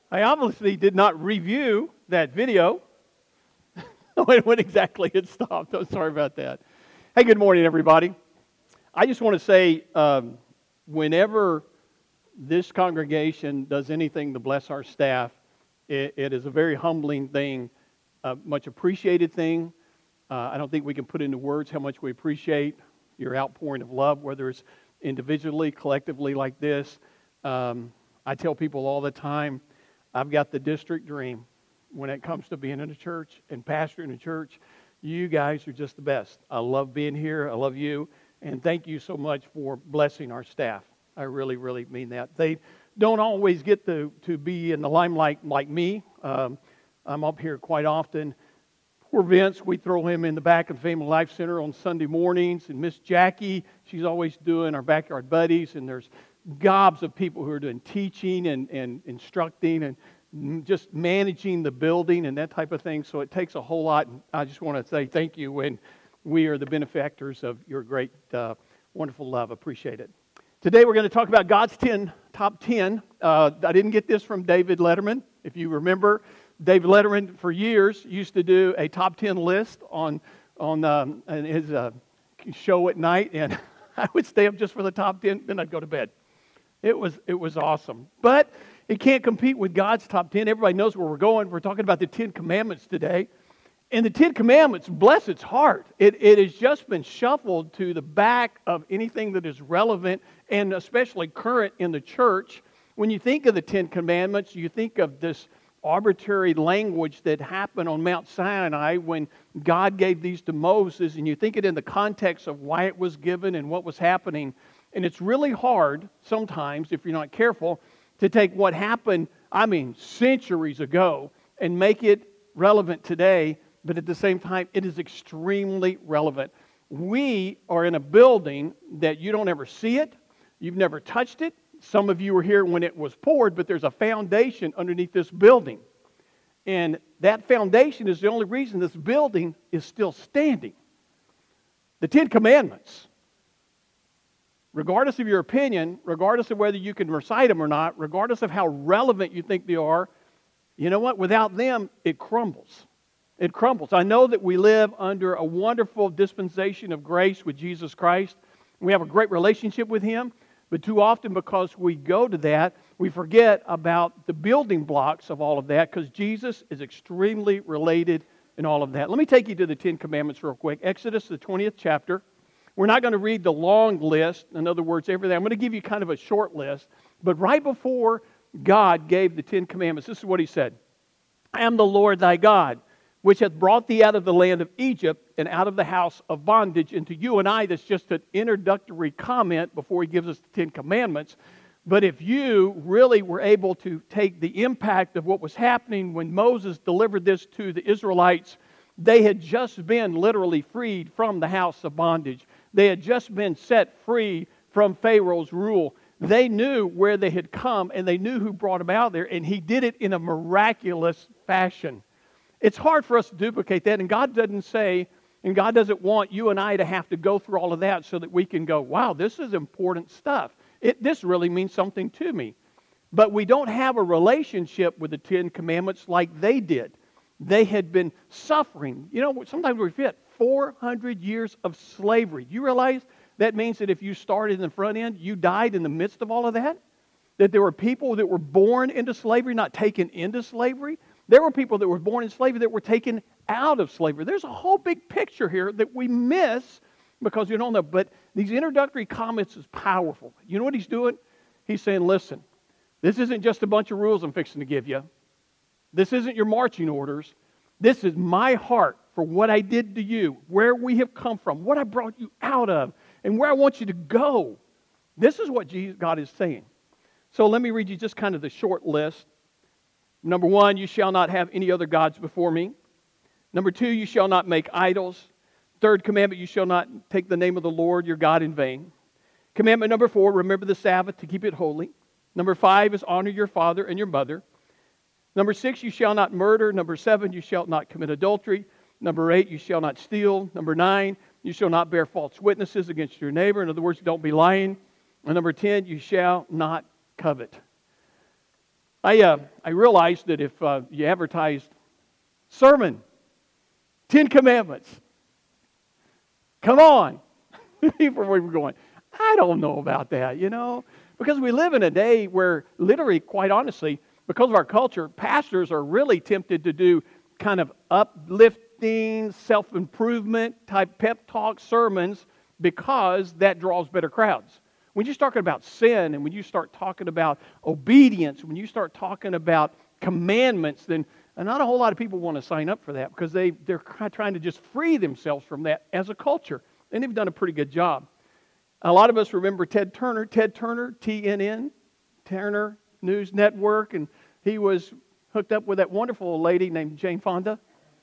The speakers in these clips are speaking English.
I obviously did not review that video when exactly it stopped. I'm sorry about that. Hey, good morning, everybody. I just want to say, whenever this congregation does anything to bless our staff, it is a very humbling thing, a much appreciated thing. I don't think we can put into words how much we appreciate your outpouring of love, whether it's individually, collectively like this. I tell people all the time, I've got the district dream when it comes to being in a church and pastoring a church. You guys are just the best. I love being here. I love you. And thank you so much for blessing our staff. I really, really mean that. They don't always get to be in the limelight like me. I'm up here quite often. Poor Vince, we throw him in the back of the Family Life Center on Sunday mornings. And Miss Jackie, she's always doing our backyard buddies. And there's gobs of people who are doing teaching and instructing and just managing the building and that type of thing. So it takes a whole lot. And I just want to say thank you when we are the benefactors of your great, wonderful love. Appreciate it. Today we're going to talk about God's top 10. I didn't get this from David Letterman. If you remember, David Letterman for years used to do a top 10 list on his show at night, and I would stay up just for the top 10, then I'd go to bed. It was awesome. But it can't compete with God's top 10. Everybody knows where we're going. We're talking about the 10 Commandments today. And the 10 Commandments, bless its heart, it has just been shuffled to the back of anything that is relevant and especially current in the church. When you think of the 10 Commandments, you think of this arbitrary language that happened on Mount Sinai when God gave these to Moses, and you think it in the context of why it was given and what was happening. And it's really hard sometimes, if you're not careful, to take what happened, centuries ago, and make it relevant today, but at the same time, it is extremely relevant. We are in a building that you don't ever see it, you've never touched it. Some of you were here when it was poured, but there's a foundation underneath this building. And that foundation is the only reason this building is still standing. The 10 Commandments, regardless of your opinion, regardless of whether you can recite them or not, regardless of how relevant you think they are, you know what? Without them, it crumbles. It crumbles. I know that we live under a wonderful dispensation of grace with Jesus Christ. We have a great relationship with Him. But too often, because we go to that, we forget about the building blocks of all of that, because Jesus is extremely related in all of that. Let me take you to the 10 Commandments real quick. Exodus, the 20th chapter. We're not going to read the long list. In other words, everything. I'm going to give you kind of a short list. But right before God gave the 10 Commandments, this is what He said. I am the Lord thy God, which hath brought thee out of the land of Egypt and out of the house of bondage. And to you and I, that's just an introductory comment before He gives us the 10 Commandments. But if you really were able to take the impact of what was happening when Moses delivered this to the Israelites, they had just been literally freed from the house of bondage. They had just been set free from Pharaoh's rule. They knew where they had come, and they knew who brought them out there, and He did it in a miraculous fashion. It's hard for us to duplicate that, and God doesn't say, and God doesn't want you and I to have to go through all of that so that we can go, wow, this is important stuff. This really means something to me. But we don't have a relationship with the 10 Commandments like they did. They had been suffering. You know, sometimes we forget 400 years of slavery. Do you realize that means that if you started in the front end, you died in the midst of all of that? That there were people that were born into slavery, not taken into slavery? There were people that were born in slavery that were taken out of slavery. There's a whole big picture here that we miss because you don't know. But these introductory comments is powerful. You know what He's doing? He's saying, listen, this isn't just a bunch of rules I'm fixing to give you. This isn't your marching orders. This is my heart for what I did to you, where we have come from, what I brought you out of, and where I want you to go. This is what God is saying. So let me read you just kind of the short list. Number 1, you shall not have any other gods before me. Number 2, you shall not make idols. Third commandment, you shall not take the name of the Lord your God in vain. Commandment number 4, remember the Sabbath to keep it holy. Number 5 is honor your father and your mother. Number 6, you shall not murder. Number 7, you shall not commit adultery. Number 8, you shall not steal. Number 9, you shall not bear false witnesses against your neighbor. In other words, don't be lying. And number 10, you shall not covet. I realized that if you advertised sermon, 10 Commandments, come on, people were going, I don't know about that, because we live in a day where literally, quite honestly, because of our culture, pastors are really tempted to do kind of uplifting, self-improvement type pep talk sermons because that draws better crowds. When you start talking about sin and when you start talking about obedience, when you start talking about commandments, then not a whole lot of people want to sign up for that because they're trying to just free themselves from that as a culture. And they've done a pretty good job. A lot of us remember Ted Turner, TNN, Turner News Network, and he was hooked up with that wonderful lady named Jane Fonda.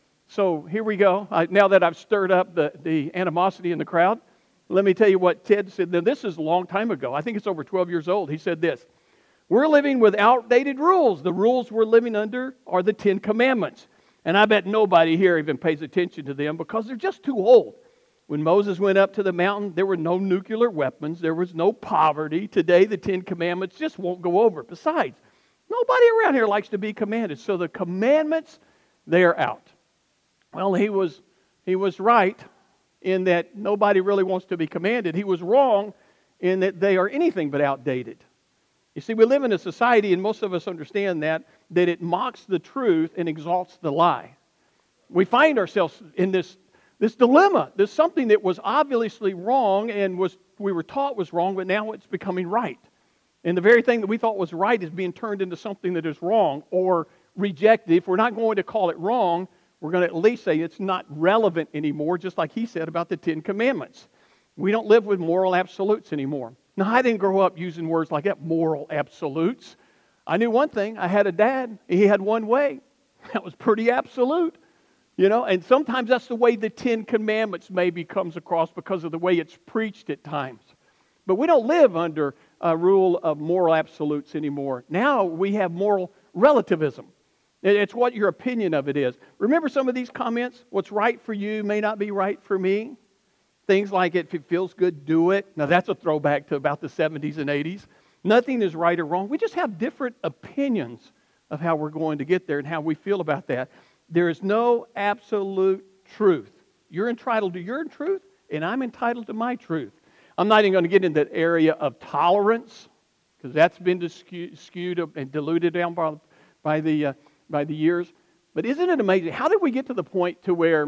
So here we go. Now that I've stirred up the animosity in the crowd, let me tell you what Ted said. Now, this is a long time ago. I think it's over 12 years old. He said this: we're living with outdated rules. The rules we're living under are the 10 Commandments. And I bet nobody here even pays attention to them because they're just too old. When Moses went up to the mountain, there were no nuclear weapons. There was no poverty. Today, the 10 Commandments just won't go over. Besides, nobody around here likes to be commanded. So the commandments, they are out. Well, he was right in that nobody really wants to be commanded. He was wrong in that they are anything but outdated. You see, we live in a society, and most of us understand that it mocks the truth and exalts the lie. We find ourselves in this dilemma. There's something that was obviously wrong and we were taught was wrong, but now it's becoming right. And the very thing that we thought was right is being turned into something that is wrong or rejected. If we're not going to call it wrong, we're going to at least say it's not relevant anymore, just like he said about the 10 Commandments. We don't live with moral absolutes anymore. Now, I didn't grow up using words like that, moral absolutes. I knew one thing. I had a dad. He had one way. That was pretty absolute. And sometimes that's the way the 10 Commandments maybe comes across because of the way it's preached at times. But we don't live under a rule of moral absolutes anymore. Now we have moral relativism. It's what your opinion of it is. Remember some of these comments? What's right for you may not be right for me. Things like, if it feels good, do it. Now that's a throwback to about the 70s and 80s. Nothing is right or wrong. We just have different opinions of how we're going to get there and how we feel about that. There is no absolute truth. You're entitled to your truth, and I'm entitled to my truth. I'm not even going to get into the area of tolerance, because that's been skewed and diluted down by the years. But isn't it amazing? How did we get to the point to where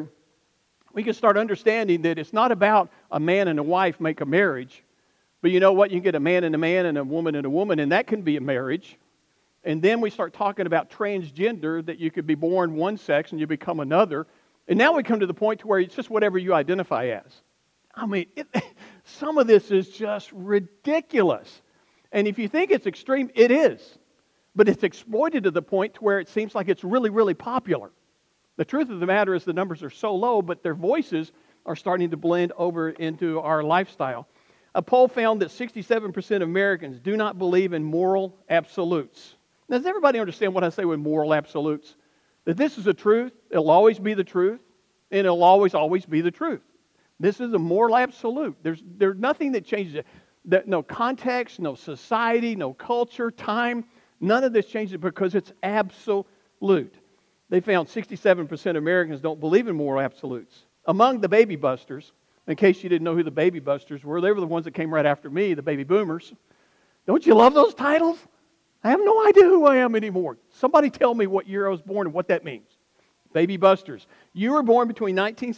we can start understanding that it's not about a man and a wife make a marriage, but you know what? You can get a man and a woman, and that can be a marriage. And then we start talking about transgender, that you could be born one sex and you become another. And now we come to the point to where it's just whatever you identify as. I mean, some of this is just ridiculous. And if you think it's extreme, it is. But it's exploited to the point to where it seems like it's really, really popular. The truth of the matter is the numbers are so low, but their voices are starting to blend over into our lifestyle. A poll found that 67% of Americans do not believe in moral absolutes. Now, does everybody understand what I say with moral absolutes? That this is the truth, it'll always be the truth, and it'll always be the truth. This is a moral absolute. There's nothing that changes it. No context, no society, no culture, time, none of this changes because it's absolute. They found 67% of Americans don't believe in moral absolutes. Among the baby busters, in case you didn't know who the baby busters were, they were the ones that came right after me, the baby boomers. Don't you love those titles? I have no idea who I am anymore. Somebody tell me what year I was born and what that means. Baby busters. You were born between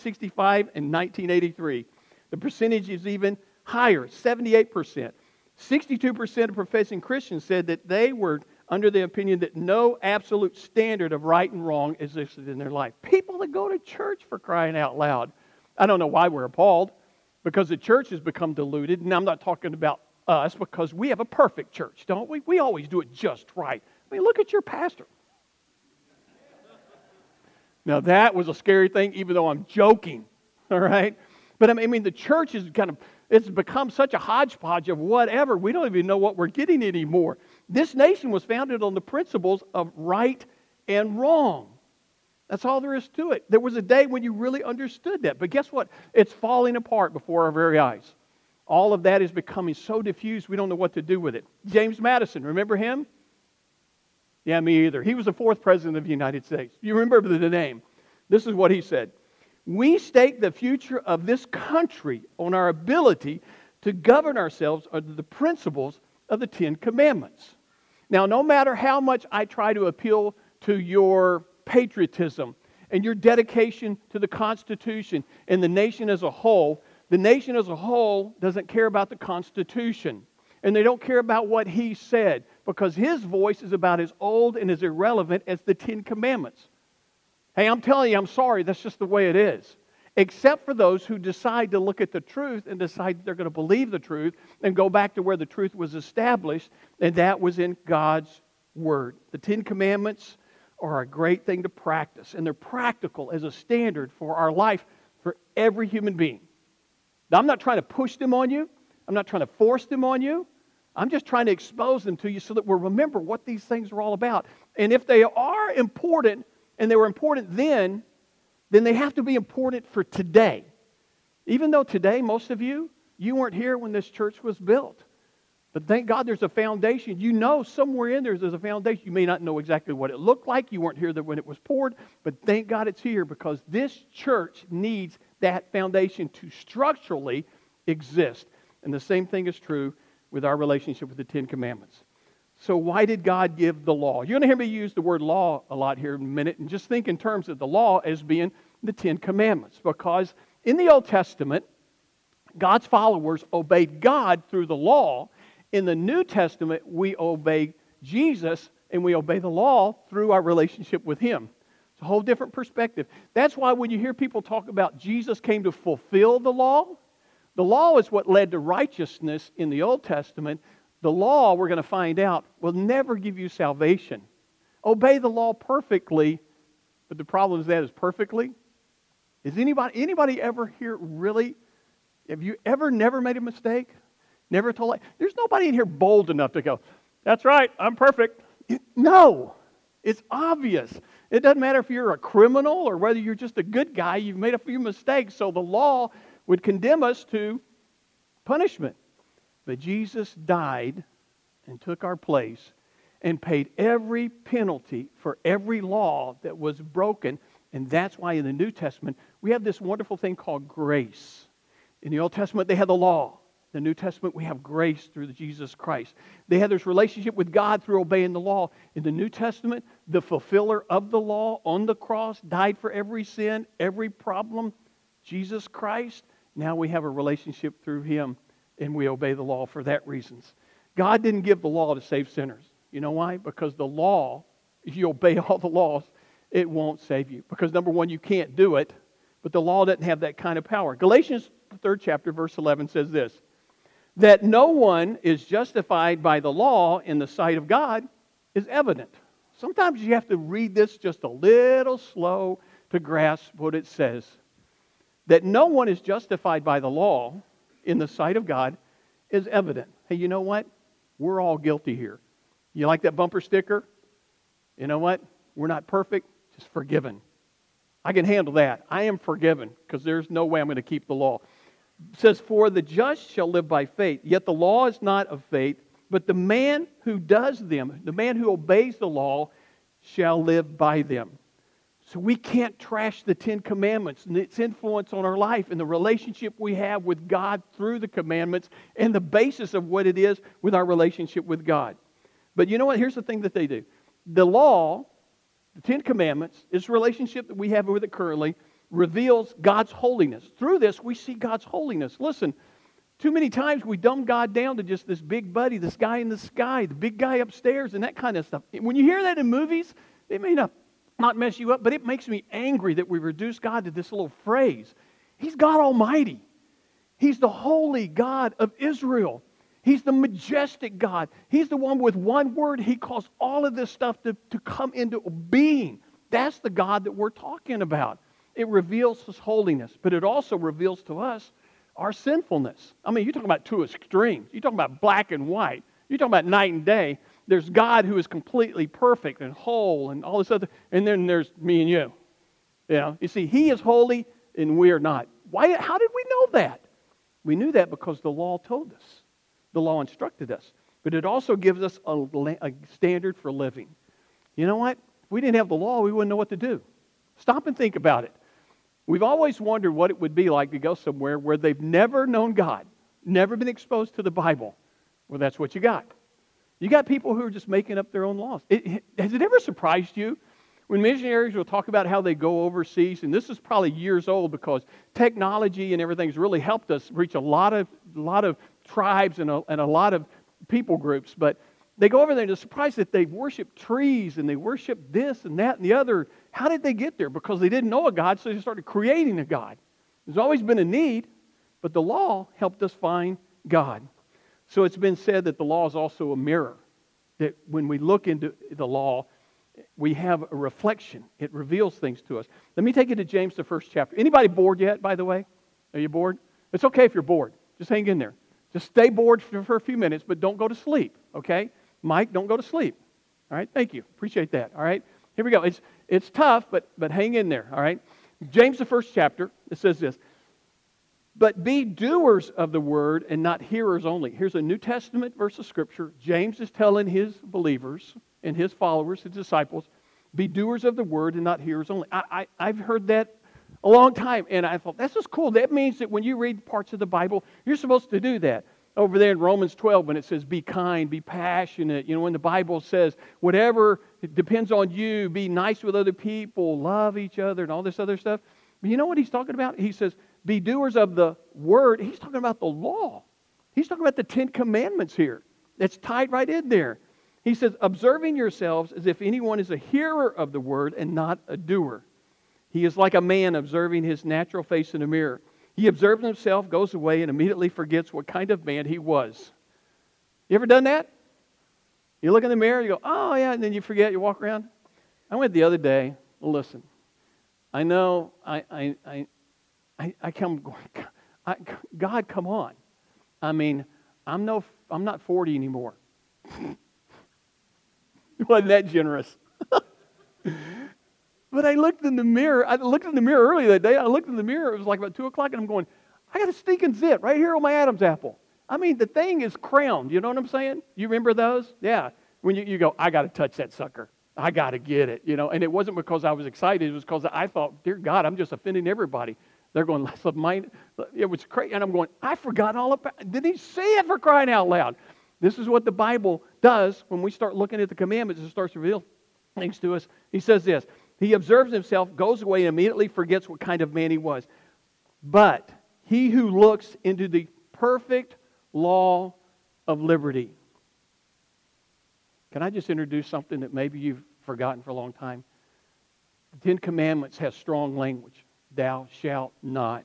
1965 and 1983. The percentage is even higher, 78%. 62% of professing Christians said that they were under the opinion that no absolute standard of right and wrong existed in their life. People that go to church, for crying out loud. I don't know why we're appalled, because the church has become diluted. And I'm not talking about us, because we have a perfect church, don't we? We always do it just right. I mean, look at your pastor. Now, that was a scary thing, even though I'm joking, all right? But I mean, the church is it's become such a hodgepodge of whatever. We don't even know what we're getting anymore. This nation was founded on the principles of right and wrong. That's all there is to it. There was a day when you really understood that. But guess what? It's falling apart before our very eyes. All of that is becoming so diffused, we don't know what to do with it. James Madison, remember him? Yeah, me either. He was the fourth president of the United States. You remember the name. This is what he said. We stake the future of this country on our ability to govern ourselves under the principles of the Ten Commandments. Now, no matter how much I try to appeal to your patriotism and your dedication to the Constitution and the nation as a whole doesn't care about the Constitution. And they don't care about what he said, because his voice is about as old and as irrelevant as the Ten Commandments. Hey, I'm telling you, I'm sorry, that's just the way it is. Except for those who decide to look at the truth and decide they're going to believe the truth and go back to where the truth was established, and that was in God's Word. The Ten Commandments are a great thing to practice, and they're practical as a standard for our life for every human being. Now, I'm not trying to push them on you. I'm not trying to force them on you. I'm just trying to expose them to you so that we'll remember what these things are all about. And if they are important, and they were important then they have to be important for today. Even though today, most of you weren't here when this church was built. But thank God there's a foundation. You know somewhere in there's a foundation. You may not know exactly what it looked like. You weren't here when it was poured. But thank God it's here, because this church needs that foundation to structurally exist. And the same thing is true with our relationship with the Ten Commandments. So why did God give the law? You're going to hear me use the word law a lot here in a minute, and just think in terms of the law as being the Ten Commandments. Because in the Old Testament, God's followers obeyed God through the law. In the New Testament, we obey Jesus, and we obey the law through our relationship with Him. It's a whole different perspective. That's why when you hear people talk about Jesus came to fulfill the law is what led to righteousness in the Old Testament. The law, we're going to find out, will never give you salvation. Obey the law perfectly, but the problem is that is perfectly. Is anybody ever here really, have you ever never made a mistake? Never told? There's nobody in here bold enough to go, that's right, I'm perfect. No, it's obvious. It doesn't matter if you're a criminal or whether you're just a good guy, you've made a few mistakes, so the law would condemn us to punishment. But Jesus died and took our place and paid every penalty for every law that was broken. And that's why in the New Testament, we have this wonderful thing called grace. In the Old Testament, they had the law. In the New Testament, we have grace through Jesus Christ. They had this relationship with God through obeying the law. In the New Testament, the fulfiller of the law on the cross died for every sin, every problem, Jesus Christ. Now we have a relationship through Him, and we obey the law for that reasons. God didn't give the law to save sinners. You know why? Because the law, if you obey all the laws, it won't save you. Because number one, you can't do it, but the law doesn't have that kind of power. Galatians 3rd chapter, verse 11 says this, that no one is justified by the law in the sight of God is evident. Sometimes you have to read this just a little slow to grasp what it says. That no one is justified by the law in the sight of God is evident. Hey, you know what? We're all guilty here. You like that bumper sticker? You know what? We're not perfect, just forgiven. I can handle that. I am forgiven because there's no way I'm going to keep the law. It says, for the just shall live by faith. Yet the law is not of faith, but the man who does them, the man who obeys the law, shall live by them. So we can't trash the Ten Commandments and its influence on our life and the relationship we have with God through the commandments and the basis of what it is with our relationship with God. But you know what? Here's the thing that they do. The law, the Ten Commandments, this relationship that we have with it currently, reveals God's holiness. Through this, we see God's holiness. Listen, too many times we dumb God down to just this big buddy, this guy in the sky, the big guy upstairs, and that kind of stuff. When you hear that in movies, it may not mess you up, but it makes me angry that we reduce God to this little phrase. He's God Almighty. He's the holy God of Israel. He's the majestic God. He's the one with one word. He calls all of this stuff to come into being. That's the God that we're talking about. It reveals His holiness, but it also reveals to us our sinfulness. I mean, you're talking about two extremes. You're talking about black and white. You're talking about night and day. There's God who is completely perfect and whole and all this other, and then there's me and you. You know, you see, He is holy and we are not. Why? How did we know that? We knew that because the law told us. The law instructed us. But it also gives us a standard for living. You know what? If we didn't have the law, we wouldn't know what to do. Stop and think about it. We've always wondered what it would be like to go somewhere where they've never known God, never been exposed to the Bible. Well, that's what you got. You got people who are just making up their own laws. Has it ever surprised you when missionaries will talk about how they go overseas? And this is probably years old because technology and everything has really helped us reach a lot of tribes and a lot of people groups. But they go over there and they're surprised that they worship trees and they worship this and that and the other. How did they get there? Because they didn't know a God, so they started creating a God. There's always been a need, but the law helped us find God. So it's been said that the law is also a mirror, that when we look into the law, we have a reflection. It reveals things to us. Let me take you to James, the 1st chapter. Anybody bored yet, by the way? Are you bored? It's okay if you're bored. Just hang in there. Just stay bored for a few minutes, but don't go to sleep, okay? Mike, don't go to sleep. All right, thank you. Appreciate that, all right? Here we go. It's tough, but hang in there, all right? James, the 1st chapter, it says this. But be doers of the word and not hearers only. Here's a New Testament verse of Scripture. James is telling his believers and his followers, his disciples, be doers of the word and not hearers only. I've heard that a long time, and I thought, that's just cool. That means that when you read parts of the Bible, you're supposed to do that. Over there in Romans 12, when it says be kind, be passionate, when the Bible says whatever it depends on you, be nice with other people, love each other, and all this other stuff. But you know what he's talking about? He says, be doers of the word. He's talking about the law. He's talking about the 10 Commandments here. It's tied right in there. He says, observing yourselves as if anyone is a hearer of the word and not a doer. He is like a man observing his natural face in a mirror. He observes himself, goes away, and immediately forgets what kind of man he was. You ever done that? You look in the mirror, you go, oh yeah, and then you forget, you walk around. I went the other day, well, listen, I know, I come going, God, come on. I mean, I'm not 40 anymore. Wasn't that generous? But I looked in the mirror. I looked in the mirror earlier that day. I looked in the mirror. It was like about 2 o'clock, and I'm going, I got a stinking zit right here on my Adam's apple. I mean, the thing is crowned. You know what I'm saying? You remember those? Yeah. When you go, I got to touch that sucker. I got to get it. And it wasn't because I was excited. It was because I thought, dear God, I'm just offending everybody. They're going, less of mine. It was crazy. And I'm going, I forgot all about it. Did he say it, for crying out loud? This is what the Bible does when we start looking at the commandments. It starts to reveal things to us. He says this. He observes himself, goes away, and immediately forgets what kind of man he was. But he who looks into the perfect law of liberty. Can I just introduce something that maybe you've forgotten for a long time? The 10 Commandments has strong language. Thou shalt not.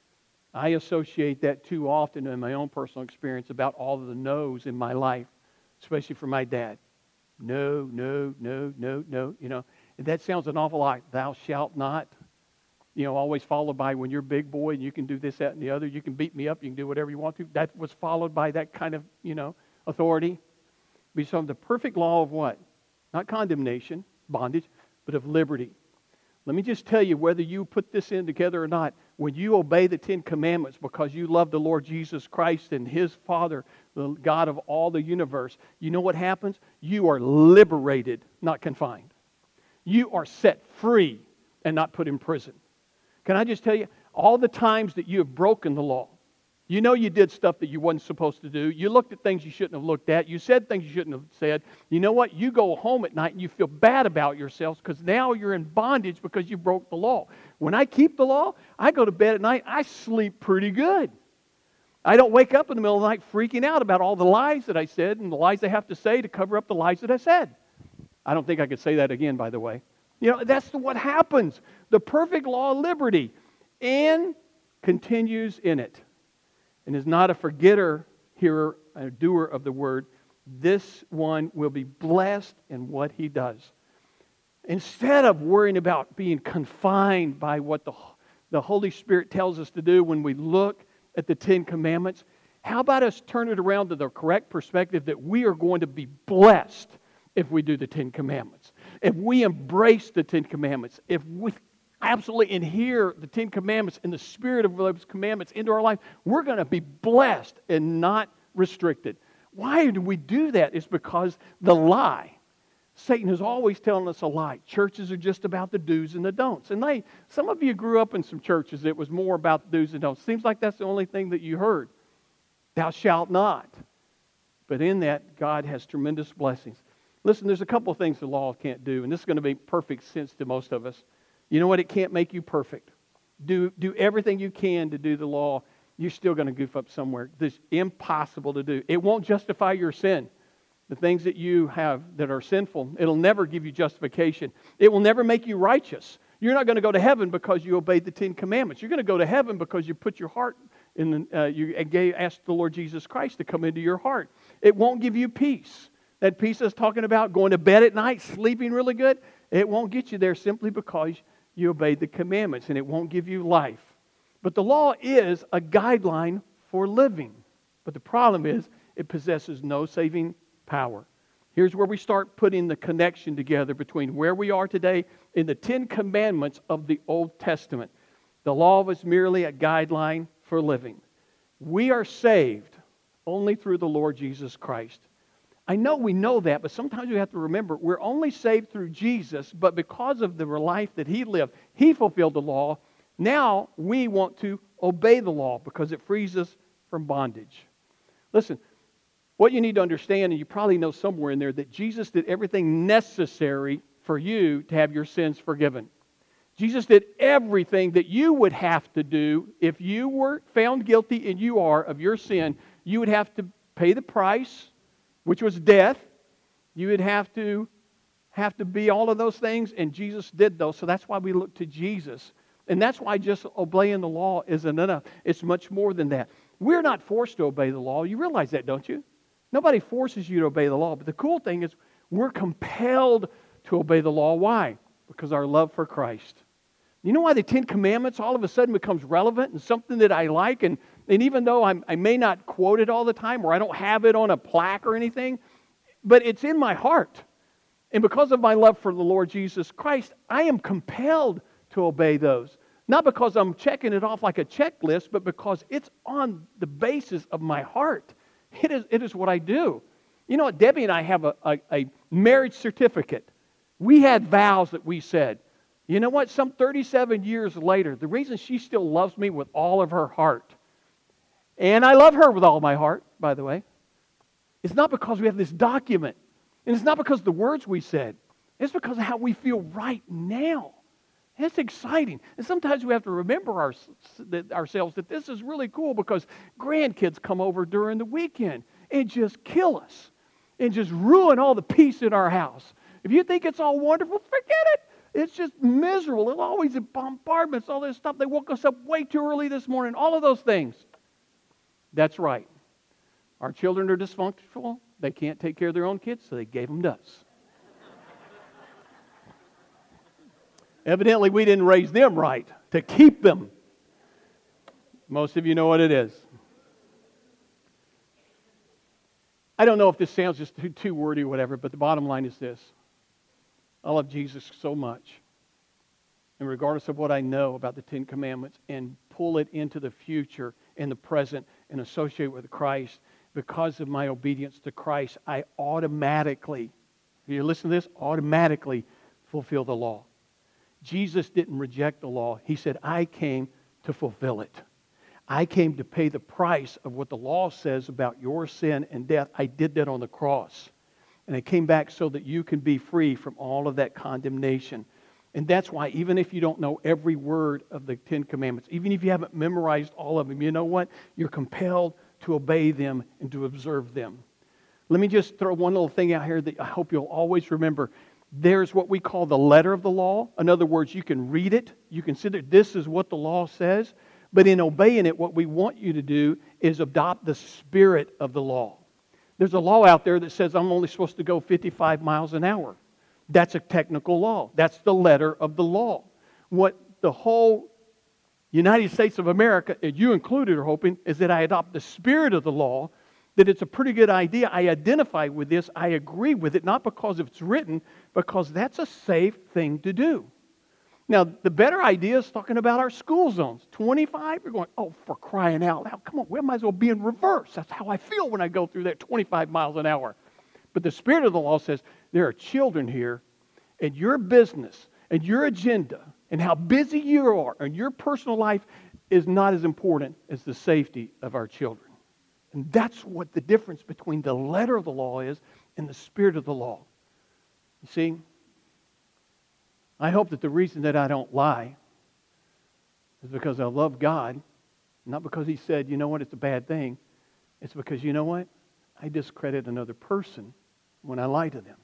I associate that too often in my own personal experience about all of the no's in my life, especially for my dad. No, no, no, no, no, And that sounds an awful lot. Thou shalt not. Always followed by when you're a big boy and you can do this, that, and the other. You can beat me up. You can do whatever you want to. That was followed by that kind of, authority. Be some the perfect law of what? Not condemnation, bondage, but of liberty. Let me just tell you, whether you put this in together or not, when you obey the 10 Commandments because you love the Lord Jesus Christ and His Father, the God of all the universe, you know what happens? You are liberated, not confined. You are set free and not put in prison. Can I just tell you, all the times that you have broken the law, you did stuff that you wasn't supposed to do. You looked at things you shouldn't have looked at. You said things you shouldn't have said. You know what? You go home at night and you feel bad about yourselves because now you're in bondage because you broke the law. When I keep the law, I go to bed at night, I sleep pretty good. I don't wake up in the middle of the night freaking out about all the lies that I said and the lies I have to say to cover up the lies that I said. I don't think I could say that again, by the way. That's what happens. The perfect law of liberty. And continues in it. And is not a forgetter, hearer, a doer of the word. This one will be blessed in what he does. Instead of worrying about being confined by what the Holy Spirit tells us to do when we look at the 10 Commandments, how about us turn it around to the correct perspective that we are going to be blessed if we do the 10 Commandments. If we embrace the 10 Commandments, if we absolutely adhere the 10 Commandments and the spirit of those commandments into our life, we're going to be blessed and not restricted. Why do we do that? It's because the lie Satan is always telling us a lie. Churches are just about the do's and the don'ts. And some of you grew up in some churches that was more about the do's and don'ts. Seems like that's the only thing that you heard. Thou shalt not. But in that, God has tremendous blessings. Listen, there's a couple of things the law can't do, and this is going to make perfect sense to most of us. You know what? It can't make you perfect. Do everything you can to do the law. You're still going to goof up somewhere. This is impossible to do. It won't justify your sin. The things that you have that are sinful, it'll never give you justification. It will never make you righteous. You're not going to go to heaven because you obeyed the Ten Commandments. You're going to go to heaven because you put your heart in. You asked the Lord Jesus Christ to come into your heart. It won't give you peace. That peace is talking about going to bed at night, sleeping really good. It won't get you there simply because you obeyed the commandments, and it won't give you life. But the law is a guideline for living. But the problem is it possesses no saving power. Here's where we start putting the connection together between where we are today and the Ten Commandments of the Old Testament. The law was merely a guideline for living. We are saved only through the Lord Jesus Christ. I know we know that, but sometimes we have to remember we're only saved through Jesus, but because of the life that He lived, He fulfilled the law. Now we want to obey the law because it frees us from bondage. Listen, what you need to understand, and you probably know somewhere in there, that Jesus did everything necessary for you to have your sins forgiven. Jesus did everything that you would have to do if you were found guilty, and you are, of your sin. You would have to pay the price, which was death. You would have to be all of those things, and Jesus did those. So that's why we look to Jesus. And that's why just obeying the law isn't enough. It's much more than that. We're not forced to obey the law. You realize that, don't you? Nobody forces you to obey the law. But the cool thing is we're compelled to obey the law. Why? Because our love for Christ. You know why the Ten Commandments all of a sudden becomes relevant and something that I like? And even though I may not quote it all the time, or I don't have it on a plaque or anything, but it's in my heart. And because of my love for the Lord Jesus Christ, I am compelled to obey those. Not because I'm checking it off like a checklist, but because it's on the basis of my heart. It is what I do. You know what? Debbie and I have a marriage certificate. We had vows that we said. You know what? Some 37 years later, the reason she still loves me with all of her heart, and I love her with all my heart, by the way, it's not because we have this document. And it's not because of the words we said. It's because of how we feel right now. And it's exciting. And sometimes we have to remember ourselves that this is really cool because grandkids come over during the weekend and just kill us and just ruin all the peace in our house. If you think it's all wonderful, forget it. It's just miserable. It's always bombardments, all this stuff. They woke us up way too early this morning. All of those things. That's right. Our children are dysfunctional. They can't take care of their own kids, so they gave them to us. Evidently, we didn't raise them right to keep them. Most of you know what it is. I don't know if this sounds just too wordy or whatever, but the bottom line is this. I love Jesus so much. And regardless of what I know about the Ten Commandments, and pull it into the future and the present and associate with Christ, because of my obedience to Christ, I automatically, if you listen to this, automatically fulfill the law. Jesus didn't reject the law. He said, I came to fulfill it. I came to pay the price of what the law says about your sin and death. I did that on the cross. And I came back so that you can be free from all of that condemnation. And that's why even if you don't know every word of the Ten Commandments, even if you haven't memorized all of them, you know what? You're compelled to obey them and to observe them. Let me just throw one little thing out here that I hope you'll always remember. There's what we call the letter of the law. In other words, you can read it. You can see that this is what the law says. But in obeying it, what we want you to do is adopt the spirit of the law. There's a law out there that says I'm only supposed to go 55 miles an hour. That's a technical law. That's the letter of the law. What the whole United States of America, and you included, are hoping, is that I adopt the spirit of the law, that it's a pretty good idea. I identify with this. I agree with it, not because it's written, because that's a safe thing to do. Now, the better idea is talking about our school zones. 25, you're going, oh, for crying out loud. Come on, we might as well be in reverse. That's how I feel when I go through that 25 miles an hour. But the Spirit of the law says there are children here, and your business and your agenda and how busy you are and your personal life is not as important as the safety of our children. And that's what the difference between the letter of the law is and the spirit of the law. You see, I hope that the reason that I don't lie is because I love God, not because He said, you know what, it's a bad thing. It's because, you know what, I discredit another person when I lie to them.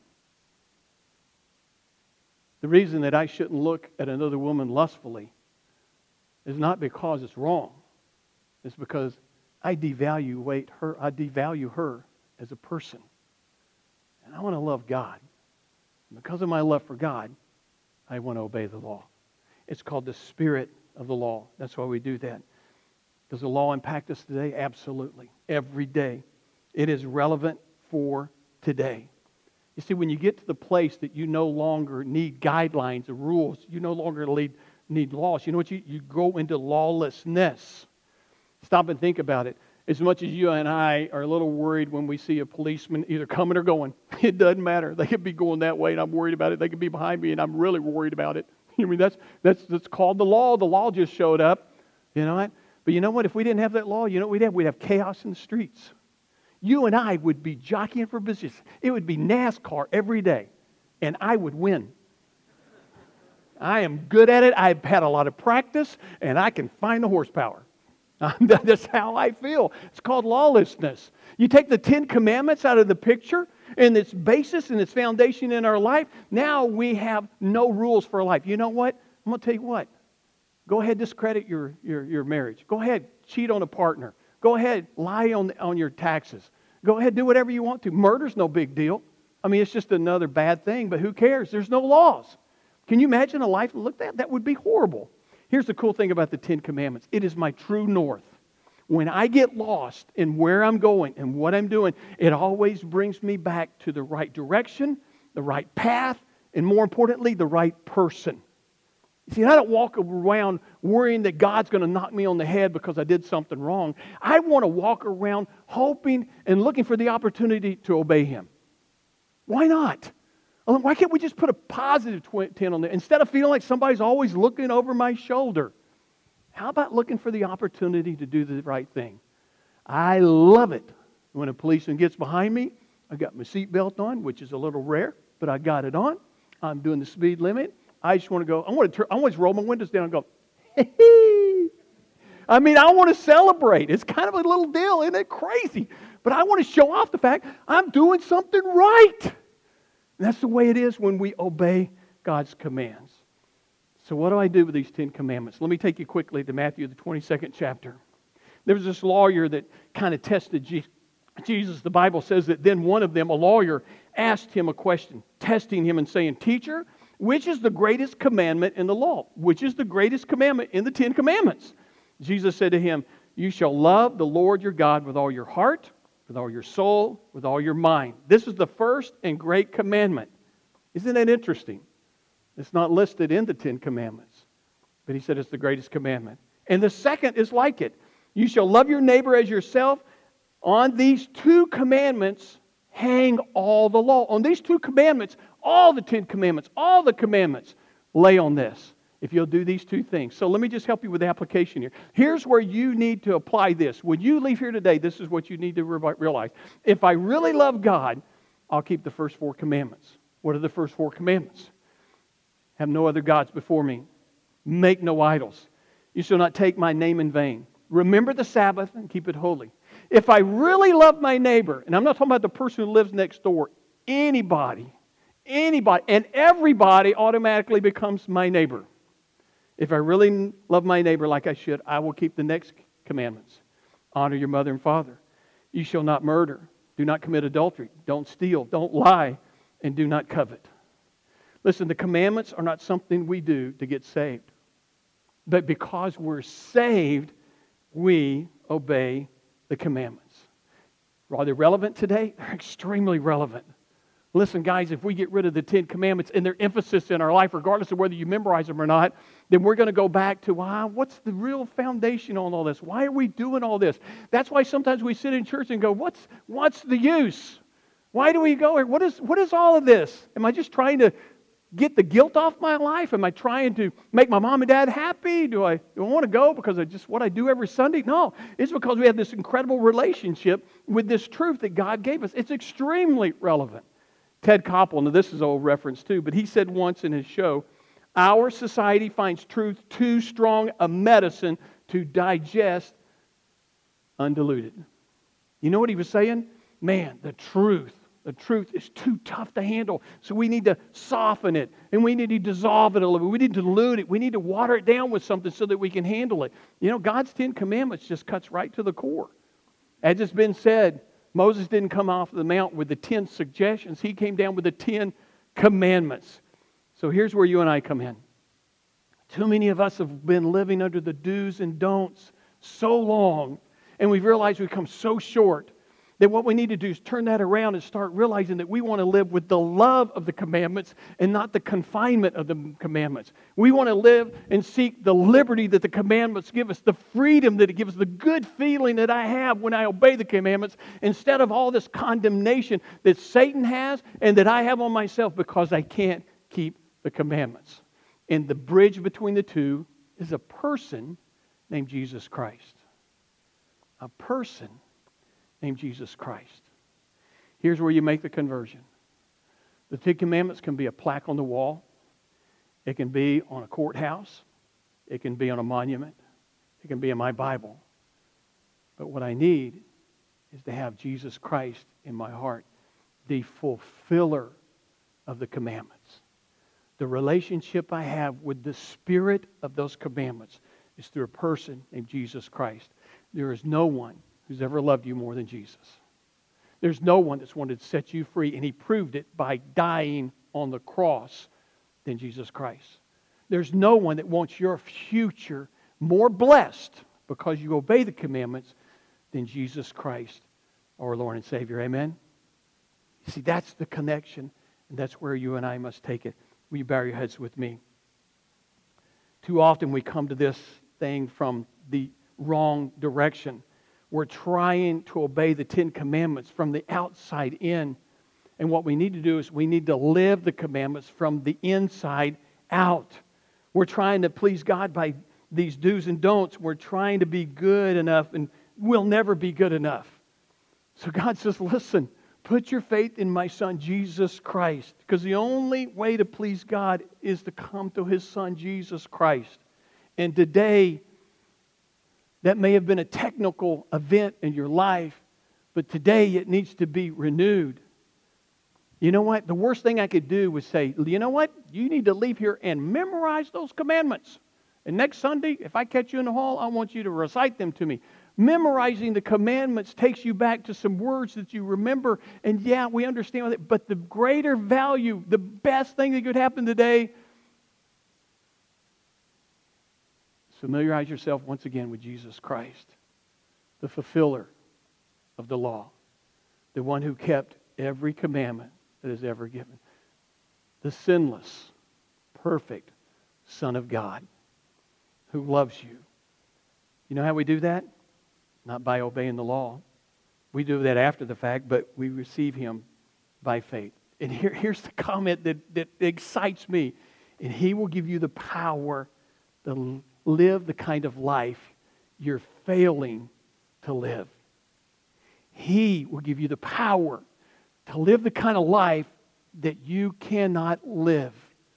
The reason that I shouldn't look at another woman lustfully is not because it's wrong. It's because I devalue her as a person. And I want to love God. And because of my love for God, I want to obey the law. It's called the spirit of the law. That's why we do that. Does the law impact us today? Absolutely. Every day. It is relevant for today. You see, when you get to the place that you no longer need guidelines or rules, you no longer need laws, you know what? You go into lawlessness. Stop and think about it. As much as you and I are a little worried when we see a policeman either coming or going, it doesn't matter. They could be going that way and I'm worried about it. They could be behind me and I'm really worried about it. I mean, that's called the law. The law just showed up. You know what? But you know what? If we didn't have that law, you know what we'd have? We'd have chaos in the streets. You and I would be jockeying for position. It would be NASCAR every day, and I would win. I am good at it. I've had a lot of practice, and I can find the horsepower. That's how I feel. It's called lawlessness. You take the 10 Commandments out of the picture, and its basis and its foundation in our life, now we have no rules for life. You know what? I'm going to tell you what. Go ahead, discredit your marriage. Go ahead, cheat on a partner. Go ahead, lie on your taxes. Go ahead, do whatever you want to. Murder's no big deal. I mean, it's just another bad thing, but who cares? There's no laws. Can you imagine a life like that? That would be horrible. Here's the cool thing about the 10 Commandments. It is my true north. When I get lost in where I'm going and what I'm doing, it always brings me back to the right direction, the right path, and more importantly, the right person. See, I don't walk around worrying that God's going to knock me on the head because I did something wrong. I want to walk around hoping and looking for the opportunity to obey Him. Why not? Why can't we just put a positive 10 on there instead of feeling like somebody's always looking over my shoulder? How about looking for the opportunity to do the right thing? I love it when a policeman gets behind me. I got my seatbelt on, which is a little rare, but I got it on. I'm doing the speed limit. I just want to go, I want to roll my windows down and go, hey. I mean, I want to celebrate. It's kind of a little deal, isn't it crazy? But I want to show off the fact I'm doing something right. And that's the way it is when we obey God's commands. So what do I do with these 10 commandments? Let me take you quickly to Matthew, the 22nd chapter. There was this lawyer that kind of tested Jesus. The Bible says that then one of them, a lawyer, asked him a question, testing him and saying, Teacher, which is the greatest commandment in the law? Which is the greatest commandment in the 10 commandments? Jesus said to him, You shall love the Lord your God with all your heart, with all your soul, with all your mind. This is the first and great commandment. Isn't that interesting? It's not listed in the 10 commandments. But he said it's the greatest commandment. And the second is like it. You shall love your neighbor as yourself. On these 2 commandments hang all the law. On these 2 commandments, all the 10 commandments, all the commandments lay on this. If you'll do these 2 things. So let me just help you with the application here. Here's where you need to apply this. When you leave here today, this is what you need to realize. If I really love God, I'll keep the first 4 commandments. What are the first 4 commandments? Have no other gods before me. Make no idols. You shall not take my name in vain. Remember the Sabbath and keep it holy. If I really love my neighbor, and I'm not talking about the person who lives next door, anybody, and everybody automatically becomes my neighbor. If I really love my neighbor like I should, I will keep the next commandments. Honor your mother and father. You shall not murder. Do not commit adultery. Don't steal. Don't lie. And do not covet. Listen, the commandments are not something we do to get saved. But because we're saved, we obey the commandments. Are they relevant today? They're extremely relevant. Listen, guys, if we get rid of the 10 commandments and their emphasis in our life, regardless of whether you memorize them or not, then we're going to go back to, what's the real foundation on all this? Why are we doing all this? That's why sometimes we sit in church and go, what's the use? Why do we go here? What is all of this? Am I just trying to get the guilt off my life? Am I trying to make my mom and dad happy? Do I want to go because of just what I do every Sunday? No, it's because we have this incredible relationship with this truth that God gave us. It's extremely relevant. Ted Koppel, and this is an old reference too, but he said once in his show, our society finds truth too strong a medicine to digest undiluted. You know what he was saying? Man, the truth is too tough to handle. So we need to soften it, and we need to dissolve it a little bit. We need to dilute it. We need to water it down with something so that we can handle it. You know, God's 10 Commandments just cuts right to the core. As it's been said, Moses didn't come off the mount with the 10 suggestions. He came down with the 10 Commandments. So here's where you and I come in. Too many of us have been living under the do's and don'ts so long, and we've realized we've come so short that what we need to do is turn that around and start realizing that we want to live with the love of the commandments and not the confinement of the commandments. We want to live and seek the liberty that the commandments give us, the freedom that it gives, the good feeling that I have when I obey the commandments, instead of all this condemnation that Satan has and that I have on myself because I can't keep the commandments. And the bridge between the two is a person named Jesus Christ. A person named Jesus Christ. Here's where you make the conversion. The 10 Commandments can be a plaque on the wall. It can be on a courthouse. It can be on a monument. It can be in my Bible. But what I need is to have Jesus Christ in my heart, the fulfiller of the commandments. The relationship I have with the Spirit of those commandments is through a person named Jesus Christ. There is no one who's ever loved you more than Jesus. There's no one that's wanted to set you free, and He proved it by dying on the cross than Jesus Christ. There's no one that wants your future more blessed because you obey the commandments than Jesus Christ, our Lord and Savior. Amen? You see, that's the connection, and that's where you and I must take it. Will you bow your heads with me? Too often we come to this thing from the wrong direction. We're trying to obey the 10 Commandments from the outside in. And what we need to do is we need to live the commandments from the inside out. We're trying to please God by these do's and don'ts. We're trying to be good enough, and we'll never be good enough. So God says, listen, put your faith in my Son, Jesus Christ. Because the only way to please God is to come to His Son, Jesus Christ. And today, that may have been a technical event in your life, but today it needs to be renewed. You know what? The worst thing I could do was say, you know what? You need to leave here and memorize those commandments. And next Sunday, if I catch you in the hall, I want you to recite them to me. Memorizing the commandments takes you back to some words that you remember. And yeah, we understand that. But the greater value, the best thing that could happen today, familiarize yourself once again with Jesus Christ, the fulfiller of the law, the one who kept every commandment that is ever given, the sinless, perfect Son of God who loves you. You know how we do that? Not by obeying the law. We do that after the fact, but we receive Him by faith. And here's the comment that excites me. And He will give you the power to live the kind of life you're failing to live. He will give you the power to live the kind of life that you cannot live.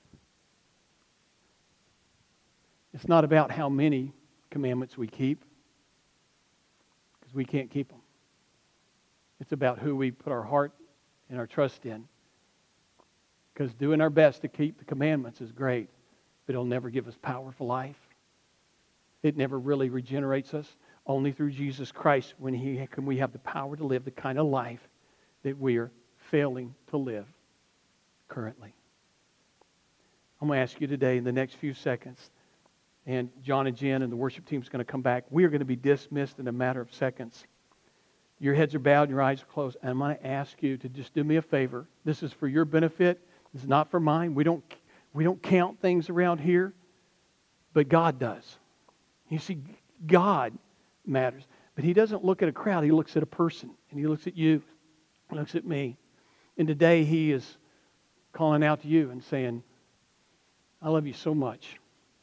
It's not about how many commandments we keep, because we can't keep them. It's about who we put our heart and our trust in. Because doing our best to keep the commandments is great, but it'll never give us power for life. It never really regenerates us. Only through Jesus Christ can we have the power to live the kind of life that we are failing to live currently. I'm going to ask you today in the next few seconds, and John and Jen and the worship team is going to come back. We are going to be dismissed in a matter of seconds. Your heads are bowed and your eyes are closed. And I'm going to ask you to just do me a favor. This is for your benefit. This is not for mine. We don't count things around here, but God does. You see, God matters. But He doesn't look at a crowd. He looks at a person. And He looks at you. He looks at me. And today He is calling out to you and saying, I love you so much.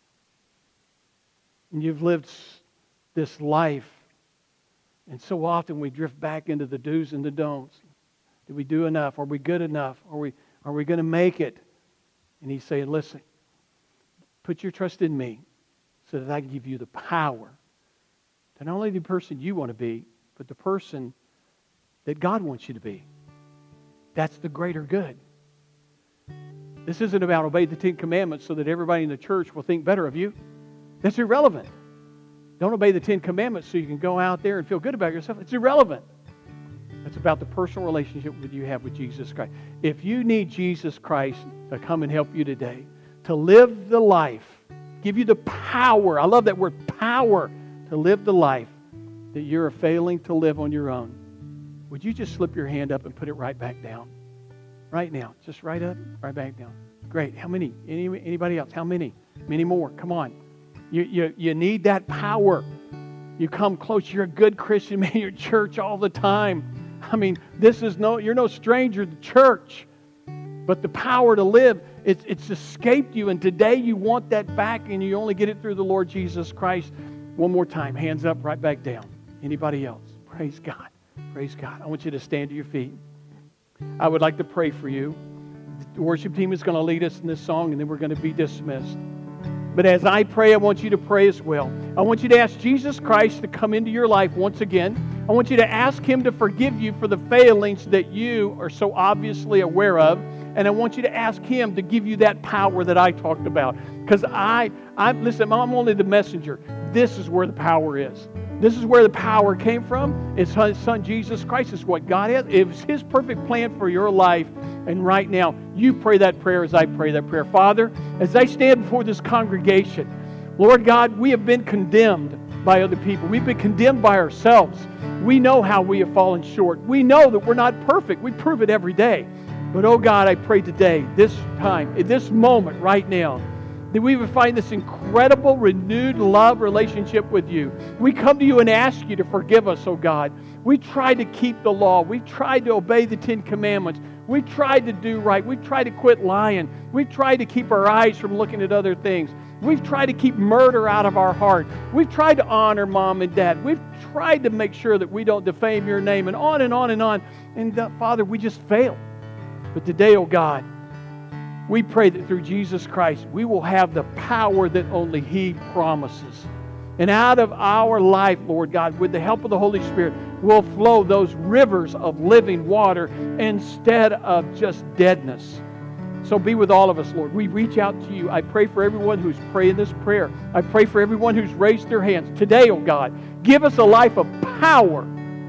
And you've lived this life, and so often we drift back into the do's and the don'ts. Did we do enough? Are we good enough? Are we going to make it? And He's saying, listen, put your trust in me so that I can give you the power to not only the person you want to be, but the person that God wants you to be. That's the greater good. This isn't about obey the 10 Commandments so that everybody in the church will think better of you. That's irrelevant. Don't obey the 10 Commandments so you can go out there and feel good about yourself. It's irrelevant. It's about the personal relationship that you have with Jesus Christ. If you need Jesus Christ to come and help you today, to live the life, give you the power, I love that word, power, to live the life that you're failing to live on your own, would you just slip your hand up and put it right back down? Right now. Just right up, right back down. Great. How many? Anybody else? How many? Many more. Come on. You need that power. You come close. You're a good Christian. Man, you're at church all the time. I mean, you're no stranger to church. But the power to live, it's escaped you. And today you want that back, and you only get it through the Lord Jesus Christ. One more time. Hands up, right back down. Anybody else? Praise God. Praise God. I want you to stand to your feet. I would like to pray for you. The worship team is going to lead us in this song, and then we're going to be dismissed. But as I pray, I want you to pray as well. I want you to ask Jesus Christ to come into your life once again. I want you to ask Him to forgive you for the failings that you are so obviously aware of. And I want you to ask Him to give you that power that I talked about. Because listen, I'm only the messenger. This is where the power is. This is where the power came from. It's His Son, Jesus Christ. It's what God is. It was His perfect plan for your life. And right now, you pray that prayer as I pray that prayer. Father, as I stand before this congregation, Lord God, we have been condemned by other people. We've been condemned by ourselves. We know how we have fallen short. We know that we're not perfect. We prove it every day. But oh God, I pray today, this time, in this moment, right now, that we would find this incredible, renewed love relationship with you. We come to you and ask you to forgive us, oh God. We tried to keep the law. We tried to obey the 10 Commandments. We tried to do right. We tried to quit lying. We tried to keep our eyes from looking at other things. We've tried to keep murder out of our heart. We've tried to honor mom and dad. We've tried to make sure that we don't defame your name, and on and on and on. And Father, we just fail. But today, oh God, we pray that through Jesus Christ, we will have the power that only He promises. And out of our life, Lord God, with the help of the Holy Spirit, will flow those rivers of living water instead of just deadness. So be with all of us, Lord. We reach out to you. I pray for everyone who's praying this prayer. I pray for everyone who's raised their hands. Today, oh God, give us a life of power.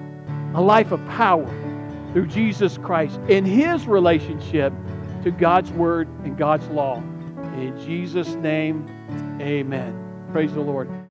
A life of power through Jesus Christ in His relationship to God's Word and God's law. In Jesus' name, amen. Praise the Lord.